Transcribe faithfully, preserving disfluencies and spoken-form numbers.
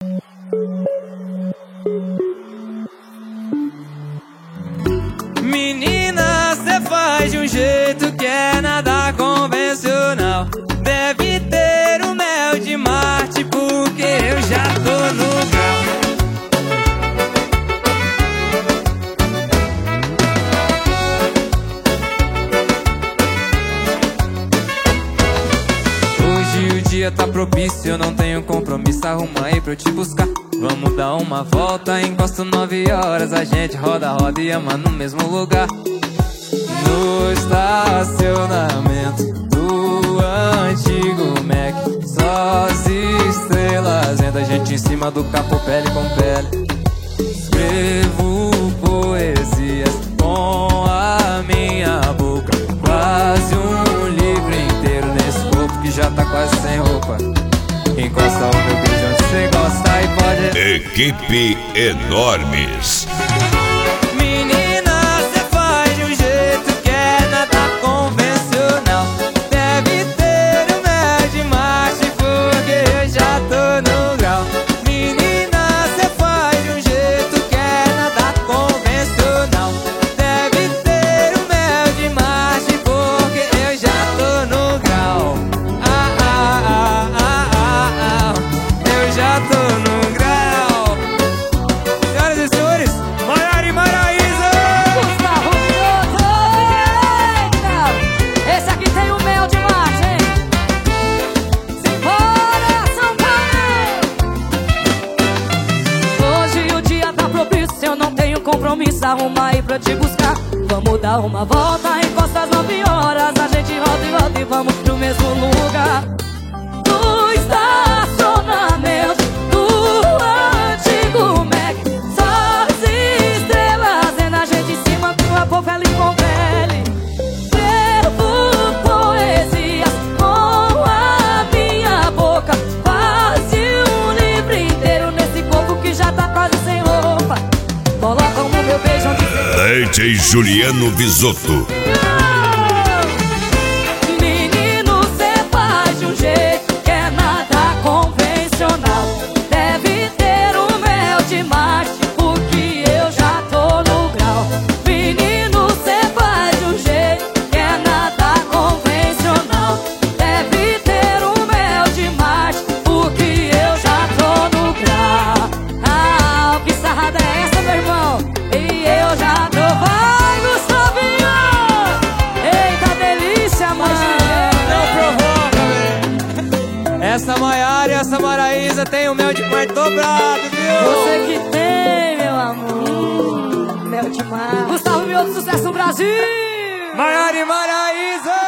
Menina, cê faz de um jeito que é nada convencional. Deve ter o mel de Marte, porque eu já tô no grau. Hoje o dia tá propício, eu não tenho compromisso. Arruma aí pra eu te buscar. Vamos dar uma volta, encosto nove horas. A gente roda, roda e ama no mesmo lugar. No estacionamento do antigo Mac, só as estrelas vendo a gente em cima do capô, pele com pele. Escrevo poesias com a minha boca, quase um livro inteiro nesse corpo que já tá quase sem roupa. Encosta o meu beijo onde cê gosta e pode... Equipe Enormes. Menina, cê faz de um jeito que é nada convencional. Deve ter o mel de Marte, porque eu já tô no grau. Menina, cê faz de um jeito que é nada convencional. Deve ter o mel de Marte, porque eu já tô no grau. Ah, ah, ah, ah, ah, ah. Eu já tô no grau. Senhoras e senhores, Maiara e Maraísa. Gustavo Mioto, eita! Esse aqui tem o mel de Marte, hein? Simbora, São Paulo! Hoje o dia tá propício, eu não tenho compromisso. Arruma aí pra te buscar. Vamos dar uma volta, encosta às nove horas. A gente volta e volta e vamos pro mesmo lugar. Do estacionamento do antigo Mac, só as estrelas vendo a gente em cima do capô, pele com pele. Escrevo poesias com a minha boca, quase um livro inteiro nesse corpo que já tá quase sem roupa. Coloca o meu beijo onde cê... D J Juliano Visotto. Menino, cê faz de um jeito que é nada convencional. Deve ter o mel de Marte, porque eu já tô no grau. Menino, cê faz de um jeito que é nada convencional. Deve ter o mel de Marte, porque eu já tô no grau. Ah, que sarrada é essa, meu irmão? E eu já tô... Vai, Gustavinho! Eita delícia, mano! Não provoca, velho. Essa Maiara e essa Maraísa tem o mel de Marte dobrado, viu? Você que tem, meu amor. Mel de mar. Gustavo Mioto, sucesso no Brasil! Maiara e Maraísa.